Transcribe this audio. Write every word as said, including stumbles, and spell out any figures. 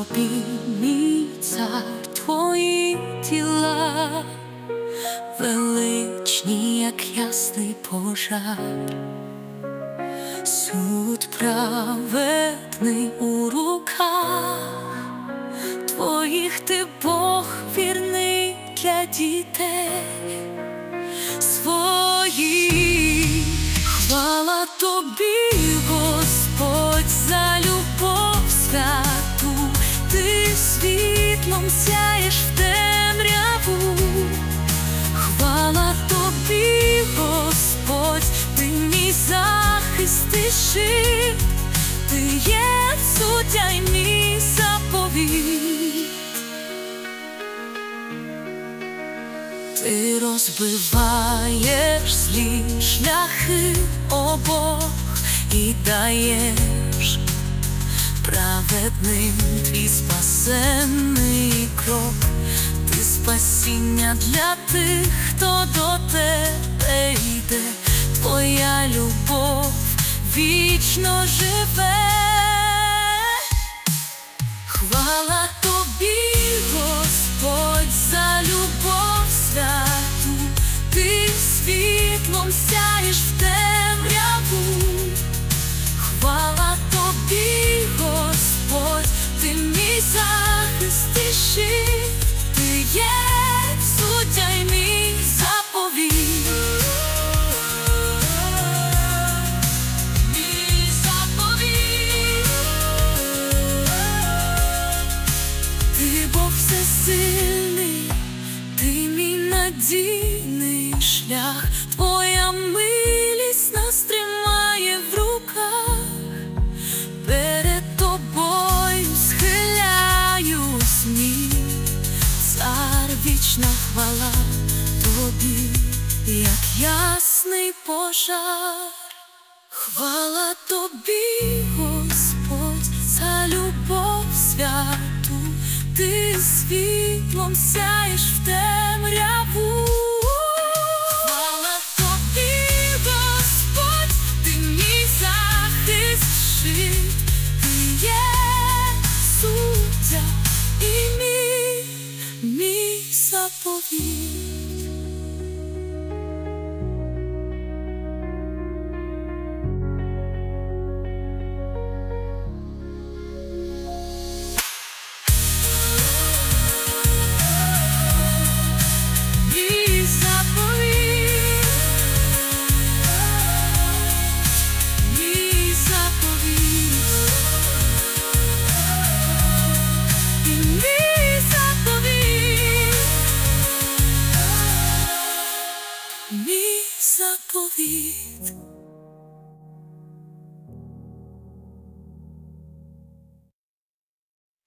тобі, мій цар, твої тіла, величні, як ясний пожар, суд праведний у руках твоїх, ти Бог вірний для дітей своїх. Хвала тобі, Господь, за любов святу, ти світлом сяєш в темряву. Хвала тобі, Господь, ти мій захист і щит, ти є суддя й мій заповіт. Ти розбиваєш злі шляхи, о Бог, і даєш праведним твій спасенний крок. Ти спасіння для тих, хто до тебе йде, твоя любов вічно живе. Хвала тобі, Господь, за любов святу, ти світлом сяєш в темряву. Хвала тобі, Господь, ти мій захист і щит, ти є суддя й мій заповіт. Мій заповіт. Ти Бог всесильний, ти мій надійний шлях, твоя милість нас тримає в руках. Перед тобою схиляюсь, мій цар, вічна хвала тобі, як ясний пожар. Хвала тобі, Господь, за любов святу, ти світлом сяєш в темряву. Хвала тобі, Господь, ти мій захист, щит, ти є суддя і мій, мій заповіт. Мій заповіт.